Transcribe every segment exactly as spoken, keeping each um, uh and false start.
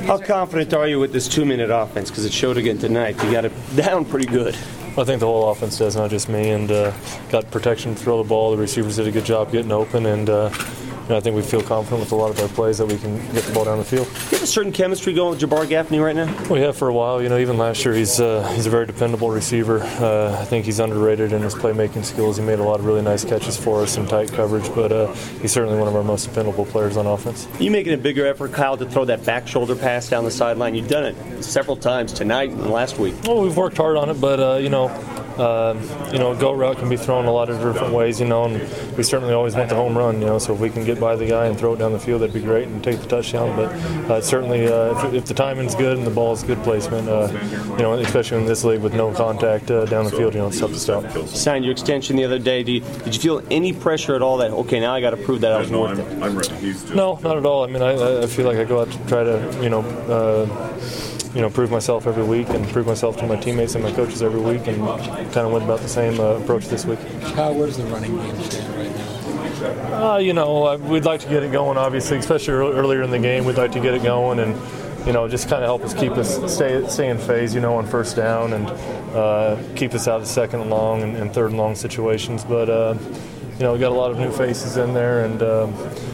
How confident are you with this two-minute offense? Because it showed again tonight. You got it down pretty good. I think the whole offense does, not just me, and uh, got protection to throw the ball. The receivers did a good job getting open, and uh, you know, I think we feel confident with a lot of our plays that we can get the ball down the field. Do you have a certain chemistry going with Jabbar Gaffney right now? We have for a while. You know, even last year, he's uh, he's a very dependable receiver. Uh, I think he's underrated in his playmaking skills. He made a lot of really nice catches for us in tight coverage, but uh, he's certainly one of our most dependable players on offense. Are you making a bigger effort, Kyle, to throw that back shoulder pass down the sideline? You've done it several times tonight and last week. Well, we've worked hard on it, but uh, you know. Uh, you know, a go route can be thrown a lot of different ways, you know, and we certainly always want the home run, you know, so if we can get by the guy and throw it down the field, that'd be great and take the touchdown. But uh, certainly, uh, if, if the timing's good and the ball's good placement, uh, you know, especially in this league with no contact uh, down the field, you know, it's tough to stop. You signed your extension the other day. Did you, did you feel any pressure at all that, okay, now I got to prove that I was no, worth I'm, it? I'm ready. He's just... No, not at all. I mean, I, I feel like I go out to try to, you know, uh, you know, prove myself every week and prove myself to my teammates and my coaches every week, and kind of went about the same uh, approach this week. How where's the running game stand right now? Uh, you know, we'd like to get it going, obviously, especially earlier in the game. We'd like to get it going and, you know, just kind of help us keep us stay stay in phase, you know, on first down, and uh, keep us out of second and long and, and third and long situations. But, uh, you know, we got a lot of new faces in there, and uh,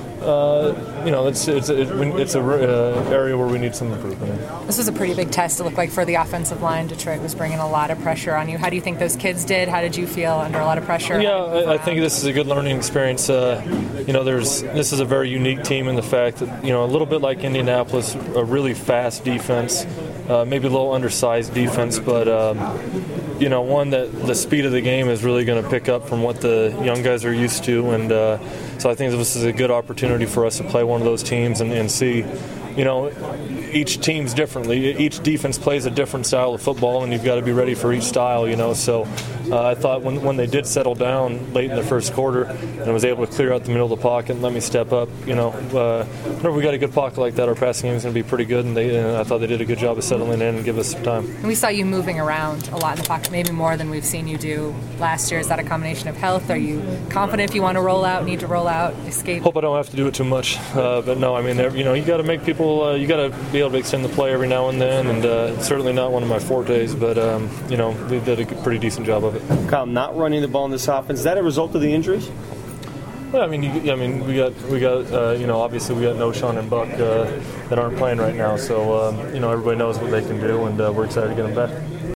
Uh, you know, it's it's it, it's a uh, area where we need some improvement in. This was a pretty big test, it looked like, for the offensive line. Detroit was bringing a lot of pressure on you. How do you think those kids did? How did you feel under a lot of pressure? Yeah, I, I think this is a good learning experience. Uh, you know, there's this is a very unique team in the fact that, you know, a little bit like Indianapolis, a really fast defense, uh, maybe a little undersized defense, but um, you know, one that the speed of the game is really going to pick up from what the young guys are used to, and uh, so I think this is a good opportunity for us to play one of those teams and, and see, you know, each team's differently. Each defense plays a different style of football, and you've got to be ready for each style, you know. So uh, I thought when when they did settle down late in the first quarter and was able to clear out the middle of the pocket and let me step up, you know, uh, whenever we got a good pocket like that, our passing game is going to be pretty good, and, they, and I thought they did a good job of settling in and give us some time. And we saw you moving around a lot in the pocket, maybe more than we've seen you do last year. Is that a combination of health? Are you confident if you want to roll out, need to roll out, escape? Hope I don't have to do it too much, uh, but no, I mean, you know, you got to make people, uh, you got to be able to extend the play every now and then, and uh, it's certainly not one of my fortes, but um, you know, they did a pretty decent job of it. Kyle, not running the ball in this offense, is that a result of the injuries? Well, I mean, you, I mean, we got, we got, uh, you know, obviously we got Noshawn and Buck uh, that aren't playing right now, so um, you know, everybody knows what they can do, and uh, we're excited to get them back.